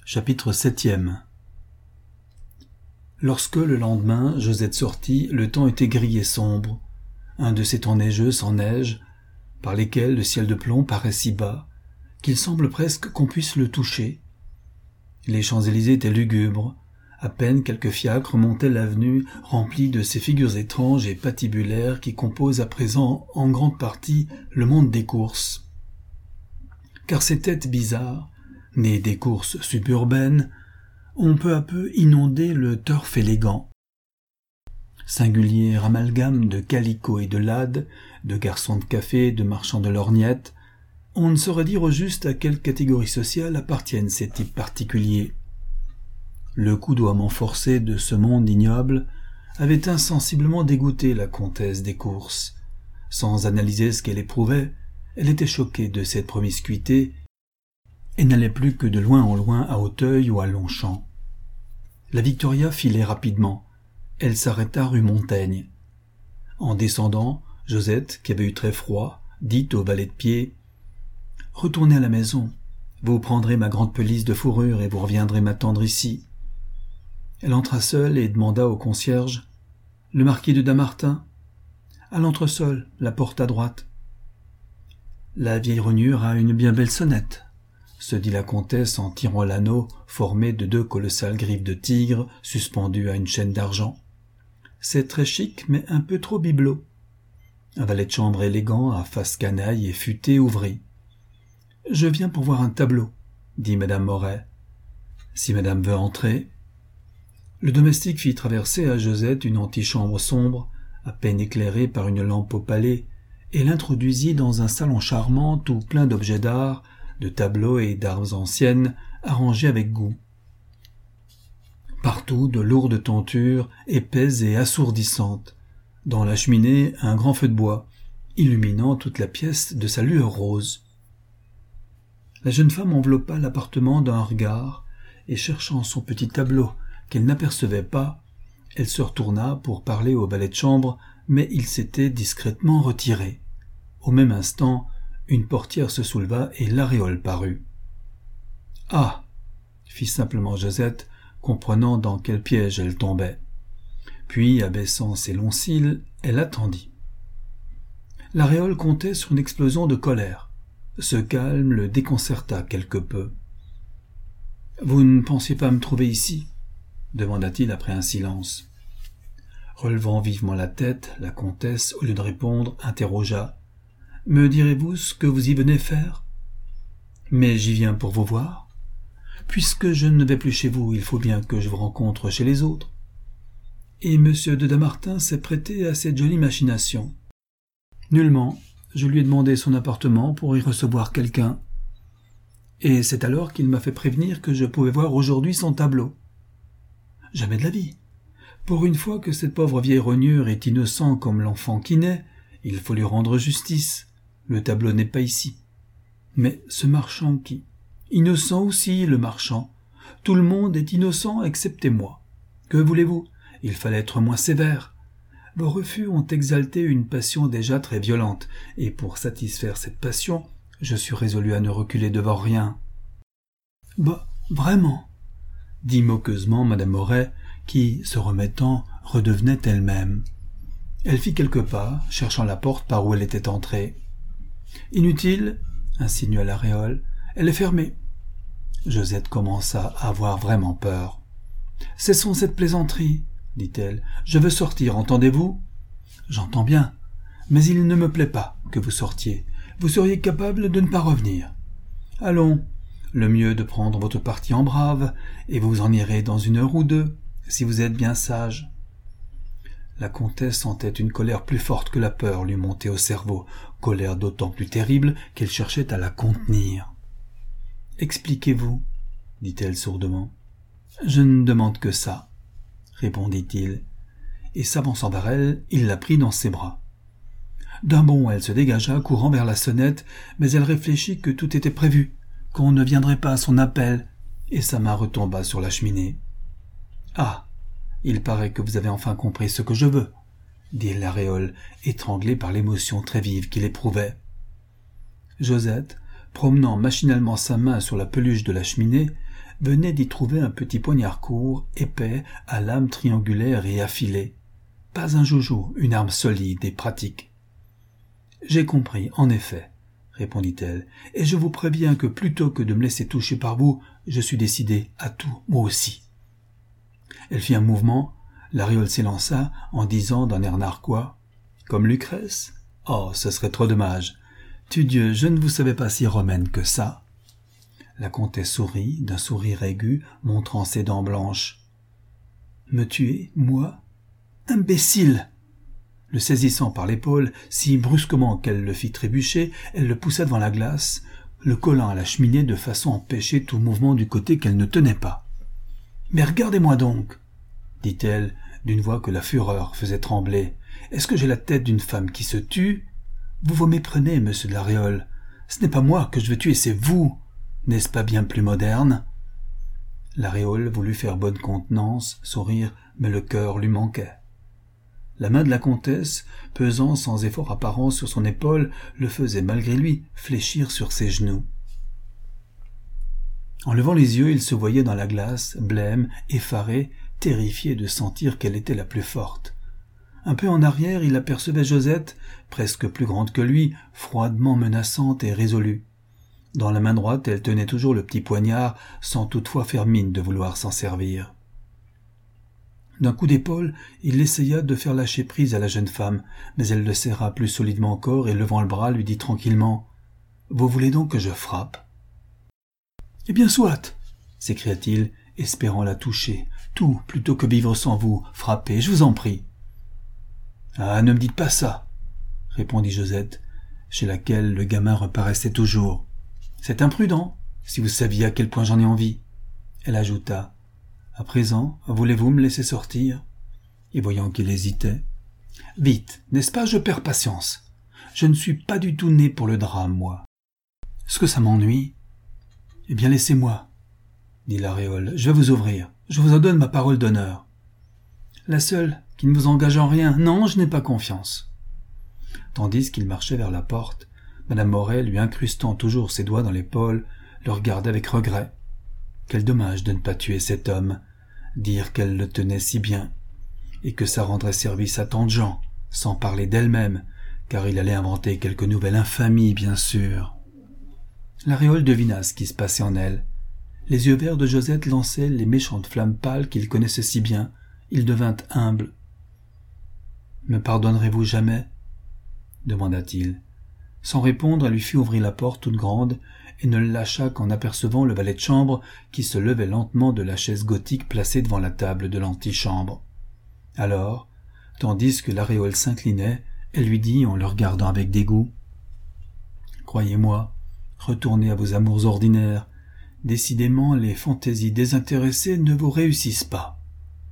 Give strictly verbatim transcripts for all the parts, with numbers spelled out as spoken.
Chapitre septième. Lorsque, le lendemain, Josette sortit, le temps était gris et sombre, un de ces temps neigeux sans neige, par lesquels le ciel de plomb paraît si bas, qu'il semble presque qu'on puisse le toucher. Les Champs-Élysées étaient lugubres, à peine quelques fiacres montaient l'avenue remplie de ces figures étranges et patibulaires qui composent à présent en grande partie le monde des courses. Car ces têtes bizarres, nées des courses suburbaines, ont peu à peu inondé le turf élégant. Singulier amalgame de calicots et de lades, de garçons de café, de marchands de lorgnettes, on ne saurait dire au juste à quelle catégorie sociale appartiennent ces types particuliers. Le coudoiement forcé de ce monde ignoble avait insensiblement dégoûté la comtesse des courses. Sans analyser ce qu'elle éprouvait, elle était choquée de cette promiscuité et n'allait plus que de loin en loin à Auteuil ou à Longchamp. La Victoria filait rapidement. Elle s'arrêta rue Montaigne. En descendant, Josette, qui avait eu très froid, dit au valet de pied « Retournez à la maison. Vous prendrez ma grande pelisse de fourrure et vous reviendrez m'attendre ici. » Elle entra seule et demanda au concierge « Le marquis de Dammartin ?»« À l'entresol, la porte à droite. »« La vieille rognure a une bien belle sonnette. » se dit la comtesse en tirant l'anneau formé de deux colossales griffes de tigre suspendues à une chaîne d'argent. C'est très chic, mais un peu trop bibelot. Un valet de chambre élégant, à face canaille et futé, ouvrit. « Je viens pour voir un tableau, » dit madame Moret. « Si madame veut entrer. » Le domestique fit traverser à Josette une antichambre sombre, à peine éclairée par une lampe opalée, et l'introduisit dans un salon charmant tout plein d'objets d'art, de tableaux et d'armes anciennes, arrangés avec goût. Partout, de lourdes tentures, épaisses et assourdissantes. Dans la cheminée, un grand feu de bois, illuminant toute la pièce de sa lueur rose. La jeune femme enveloppa l'appartement d'un regard, et cherchant son petit tableau qu'elle n'apercevait pas, elle se retourna pour parler au valet de chambre, mais il s'était discrètement retiré. Au même instant, une portière se souleva et l'aréole parut. « Ah !» fit simplement Josette, comprenant dans quel piège elle tombait. Puis, abaissant ses longs cils, elle attendit. L'aréole comptait sur une explosion de colère. Ce calme le déconcerta quelque peu. « Vous ne pensiez pas me trouver ici ?» demanda-t-il après un silence. Relevant vivement la tête, la comtesse, au lieu de répondre, interrogea. « Me direz-vous ce que vous y venez faire ?»« Mais j'y viens pour vous voir. Puisque je ne vais plus chez vous, il faut bien que je vous rencontre chez les autres. » Et monsieur de Dammartin s'est prêté à cette jolie machination. « Nullement. Je lui ai demandé son appartement pour y recevoir quelqu'un. Et c'est alors qu'il m'a fait prévenir que je pouvais voir aujourd'hui son tableau. Jamais de la vie. Pour une fois que cette pauvre vieille rognure est innocent comme l'enfant qui naît, il faut lui rendre justice. Le tableau n'est pas ici. Mais ce marchand qui... Innocent aussi, le marchand. Tout le monde est innocent excepté moi. Que voulez-vous? Il fallait être moins sévère. Vos refus ont exalté une passion déjà très violente, et pour satisfaire cette passion, je suis résolu à ne reculer devant rien. »« Bah, vraiment ?» dit moqueusement madame Moret, qui, se remettant, redevenait elle-même. Elle fit quelques pas, cherchant la porte par où elle était entrée. « Inutile, » insinua l'aréole, « elle est fermée. » Josette commença à avoir vraiment peur. « Cessons cette plaisanterie, » dit-elle. « Je veux sortir, entendez-vous ? » ?»« J'entends bien, mais il ne me plaît pas que vous sortiez. Vous seriez capable de ne pas revenir. Allons, le mieux de prendre votre parti en brave, et vous en irez dans une heure ou deux, si vous êtes bien sage. » La comtesse sentait une colère plus forte que la peur lui monter au cerveau, colère d'autant plus terrible qu'elle cherchait à la contenir. « Expliquez-vous, » dit-elle sourdement. « Je ne demande que ça, » répondit-il, et s'avançant vers elle, il la prit dans ses bras. D'un bond, elle se dégagea, courant vers la sonnette, mais elle réfléchit que tout était prévu, qu'on ne viendrait pas à son appel, et sa main retomba sur la cheminée. « Ah ! Il paraît que vous avez enfin compris ce que je veux, » dit l'aréole, étranglée par l'émotion très vive qu'il éprouvait. Josette, promenant machinalement sa main sur la peluche de la cheminée, venait d'y trouver un petit poignard court, épais, à lame triangulaire et affilée. Pas un joujou, une arme solide et pratique. « J'ai compris, en effet, » répondit-elle, « et je vous préviens que plutôt que de me laisser toucher par vous, je suis décidée à tout, moi aussi. » Elle fit un mouvement, Lariol s'élança en disant d'un air narquois « Comme Lucrèce ? Oh, ce serait trop dommage. Tudieu, je ne vous savais pas si romaine que ça. » La comtesse sourit d'un sourire aigu, montrant ses dents blanches. « Me tuer, moi ? Imbécile !» Le saisissant par l'épaule, si brusquement qu'elle le fit trébucher, elle le poussa devant la glace, le collant à la cheminée de façon à empêcher tout mouvement du côté qu'elle ne tenait pas. « Mais regardez-moi donc !» dit-elle, d'une voix que la fureur faisait trembler. « Est-ce que j'ai la tête d'une femme qui se tue ? Vous vous méprenez, monsieur de Lariol. Ce n'est pas moi que je veux tuer, c'est vous. N'est-ce pas bien plus moderne ?» Lariol voulut faire bonne contenance, sourire, mais le cœur lui manquait. La main de la comtesse, pesant sans effort apparent sur son épaule, le faisait malgré lui fléchir sur ses genoux. En levant les yeux, il se voyait dans la glace, blême, effaré, terrifié de sentir qu'elle était la plus forte. Un peu en arrière, il apercevait Josette, presque plus grande que lui, froidement menaçante et résolue. Dans la main droite, elle tenait toujours le petit poignard, sans toutefois faire mine de vouloir s'en servir. D'un coup d'épaule, il essaya de faire lâcher prise à la jeune femme, mais elle le serra plus solidement encore et, levant le bras, lui dit tranquillement « Vous voulez donc que je frappe ?»« Eh bien, soit !» s'écria-t-il, espérant la toucher. « Tout, plutôt que vivre sans vous, frappez, je vous en prie. »« Ah, ne me dites pas ça !» répondit Josette, chez laquelle le gamin reparaissait toujours. « C'est imprudent, si vous saviez à quel point j'en ai envie. » Elle ajouta « À présent, voulez-vous me laisser sortir ?» Et voyant qu'il hésitait, « Vite, n'est-ce pas, je perds patience. Je ne suis pas du tout né pour le drame, moi. Est-ce que ça m'ennuie ? Eh bien, laissez-moi, dit Lariol, je vais vous ouvrir. Je vous en donne ma parole d'honneur. La seule qui ne vous engage en rien. Non, je n'ai pas confiance. » Tandis qu'il marchait vers la porte, Madame Morel, lui incrustant toujours ses doigts dans l'épaule, le regardait avec regret. Quel dommage de ne pas tuer cet homme, dire qu'elle le tenait si bien, et que ça rendrait service à tant de gens, sans parler d'elle-même, car il allait inventer quelque nouvelle infamie, bien sûr. Lariol devina ce qui se passait en elle. Les yeux verts de Josette lançaient les méchantes flammes pâles qu'il connaissait si bien. Il devint humble. « Me pardonnerez-vous jamais ?» demanda-t-il. Sans répondre, elle lui fit ouvrir la porte toute grande et ne le lâcha qu'en apercevant le valet de chambre qui se levait lentement de la chaise gothique placée devant la table de l'antichambre. Alors, tandis que Lariol s'inclinait, elle lui dit en le regardant avec dégoût « Croyez-moi, retournez à vos amours ordinaires. Décidément, les fantaisies désintéressées ne vous réussissent pas. »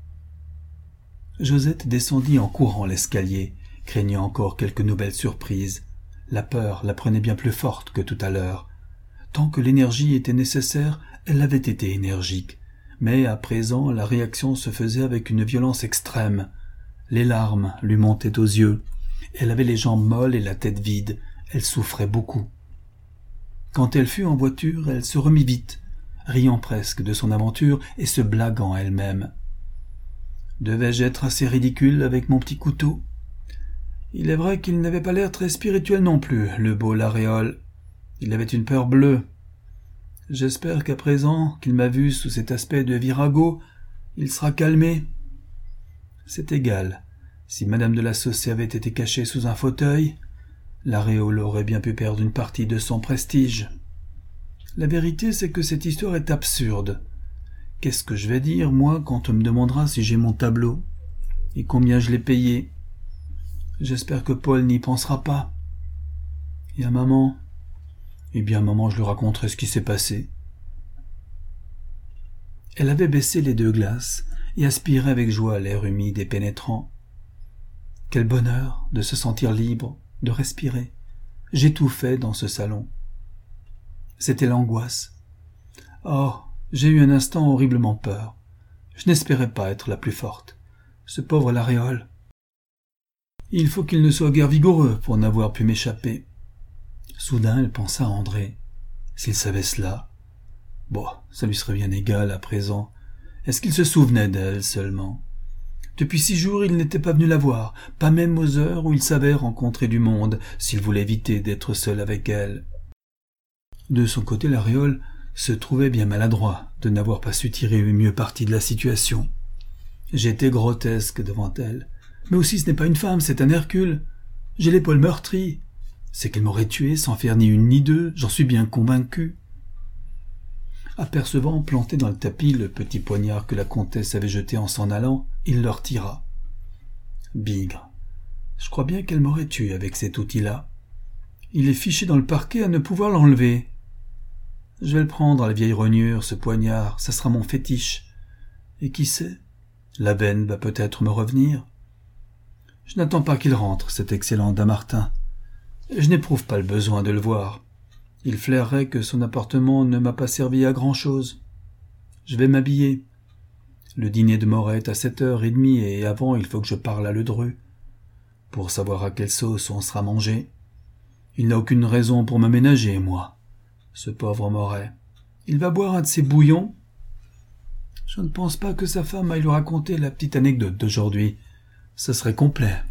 Josette descendit en courant l'escalier, craignant encore quelque nouvelle surprise. La peur la prenait bien plus forte que tout à l'heure. Tant que l'énergie était nécessaire, elle avait été énergique, mais à présent la réaction se faisait avec une violence extrême. Les larmes lui montaient aux yeux. Elle avait les jambes molles et la tête vide. Elle souffrait beaucoup. Quand elle fut en voiture, elle se remit vite, riant presque de son aventure et se blaguant elle-même. « Devais-je être assez ridicule avec mon petit couteau ? Il est vrai qu'il n'avait pas l'air très spirituel non plus, le beau Lariol. Il avait une peur bleue. J'espère qu'à présent qu'il m'a vu sous cet aspect de virago, il sera calmé. C'est égal. Si madame de la Saussée avait été cachée sous un fauteuil, Lariol aurait bien pu perdre une partie de son prestige. La vérité, c'est que cette histoire est absurde. Qu'est-ce que je vais dire, moi, quand on me demandera si j'ai mon tableau et combien je l'ai payé? J'espère que Paul n'y pensera pas. Et à maman? Eh bien, maman, je lui raconterai ce qui s'est passé. Elle avait baissé les deux glaces et aspirait avec joie l'air humide et pénétrant. Quel bonheur de se sentir libre, de respirer. J'étouffais dans ce salon. C'était l'angoisse. Oh, j'ai eu un instant horriblement peur. Je n'espérais pas être la plus forte. Ce pauvre Lariol. Il faut qu'il ne soit guère vigoureux pour n'avoir pu m'échapper. Soudain, elle pensa à André. S'il savait cela. Bon, ça lui serait bien égal à présent. Est-ce qu'il se souvenait d'elle seulement? Depuis six jours, il n'était pas venu la voir, pas même aux heures où il savait rencontrer du monde, s'il voulait éviter d'être seul avec elle. De son côté, l'Ariole se trouvait bien maladroit de n'avoir pas su tirer mieux parti de la situation. J'étais grotesque devant elle. Mais aussi, ce n'est pas une femme, c'est un Hercule. J'ai l'épaule meurtrie. C'est qu'elle m'aurait tué sans faire ni une ni deux, j'en suis bien convaincu. Apercevant planté dans le tapis le petit poignard que la comtesse avait jeté en s'en allant, il le retira. Bigre. Je crois bien qu'elle m'aurait tué avec cet outil-là. Il est fiché dans le parquet à ne pouvoir l'enlever. Je vais le prendre à la vieille rognure, ce poignard, ça sera mon fétiche. Et qui sait, la veine va peut-être me revenir. Je n'attends pas qu'il rentre, cet excellent Dammartin. Je n'éprouve pas le besoin de le voir. Il flairerait que son appartement ne m'a pas servi à grand-chose. Je vais m'habiller. Le dîner de Moret est à sept heures et demie et avant il faut que je parle à Ledru, pour savoir à quelle sauce on sera mangé. Il n'a aucune raison pour m'aménager, moi, ce pauvre Moret. Il va boire un de ses bouillons. Je ne pense pas que sa femme aille lui raconter la petite anecdote d'aujourd'hui. Ce serait complet.